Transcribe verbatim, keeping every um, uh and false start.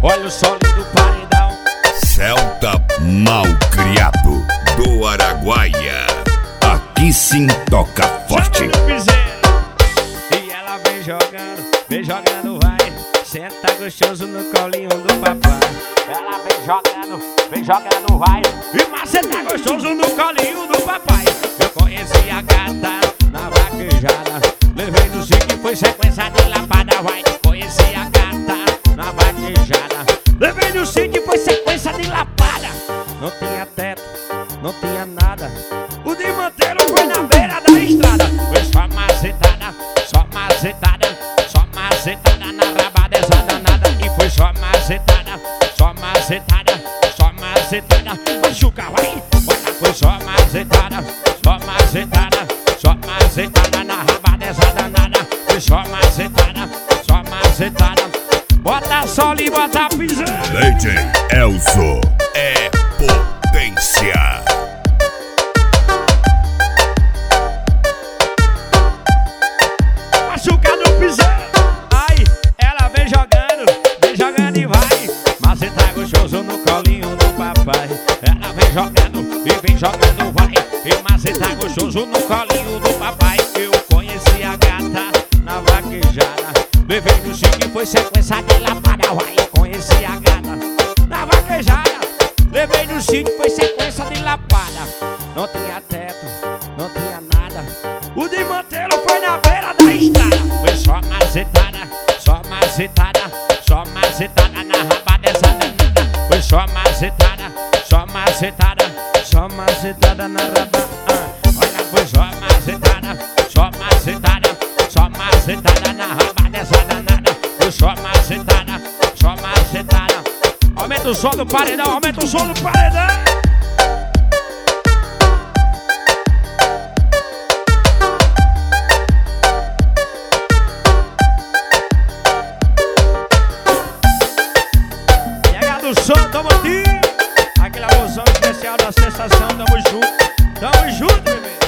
Olha o sólido paredão. Celta Malcriado do Araguaia. Aqui sim toca forte. E ela vem jogando, vem jogando, vai. Senta gostoso no colinho do papai. Ela vem jogando, vem jogando, vai. E mas senta gostoso no colinho do papai. Eu conheci a gata na vaquejada. Levei no sítio e foi sequência de lapada, vai. Conheci a gata na vaquejada. Levei no sítio e foi sequência de lapada. Não tinha teto, não tinha nada. O de manteiro foi na beira da estrada. Foi só macetada, só macetada, só macetada na raba dessa danada. E foi só macetada, só macetada, só macetada. Machuca, vai, bota, foi só macetada, só macetada, só macetada na raba dessa danada. Foi só macetada, só macetada. Bota sol e bota pisando. D J Elzo é potência. Machuca no pisão. Ai, ela vem jogando, vem jogando e vai. Mas você tá gostoso no colinho do papai. Ela vem jogando e vem jogando, vai. E mas você tá gostoso no colinho do papai. Eu conheci a gata na vaquejada. Levei no chique e foi sequência de lapada, vai. Conheci a gata na vaquejada. Levei no chique e foi sequência de lapada. Não tinha teto, não tinha nada. O de manteiro foi na beira da estrada. Foi só macetada, só macetada, só macetada na raba dessa danada. Foi só macetada, só macetada, só macetada na raba. Ah, olha, foi só macetada, só macetada, só macetada na raba dessa danada. Foi só macetada, só macetada. Aumenta o som do paredão, aumenta o som do paredão. Do som, tamo aqui. Aquela emoção especial da sensação, tamo junto. Tamo junto, bebê.